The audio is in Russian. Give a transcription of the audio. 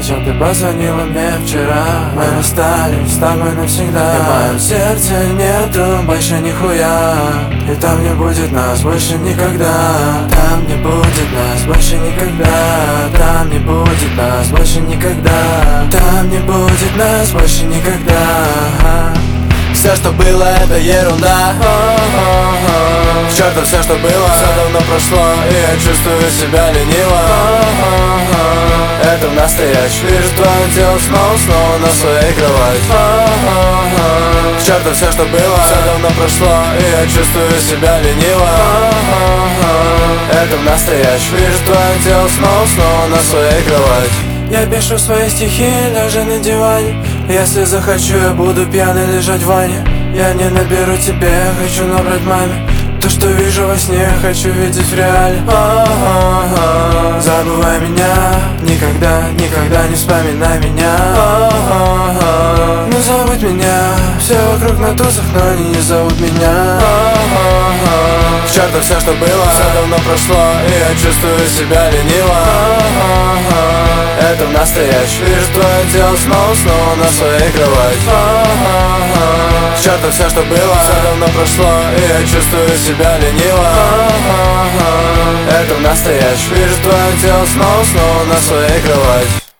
зачем ты позвонила мне вчера? Мы расстались с тобой навсегда, и в моем сердце нету больше нихуя. И там не будет нас больше никогда. Там не будет нас больше никогда. Там не будет нас больше никогда. Там не будет нас больше никогда. Все, что было, это ерунда. К черту все, что было, все давно прошло, и я чувствую себя лениво. Это настоящий. Вижу твое тело снова на своей кровати. К черту все, что было, все давно прошло, и я чувствую себя лениво. Это настоящий. Вижу твое тело снова на своей кровати. Я пишу свои стихи, лежа на диване. Если захочу, я буду пьяный лежать в ванне. Я не наберу тебе, я хочу набрать маме. То, что вижу во сне, хочу видеть в реале. Забывай меня, никогда, никогда не вспоминай меня. Ну забудь меня, все вокруг на тусах, но они не зовут меня. К черту все, что было, все давно прошло, и я чувствую себя лениво. Это настоящий. Вижу твое тело снова на своей кровати. К черту все, что было, все давно прошло, и я чувствую себя лениво. Это настоящий. Вижу твое тело снова на своей кровати.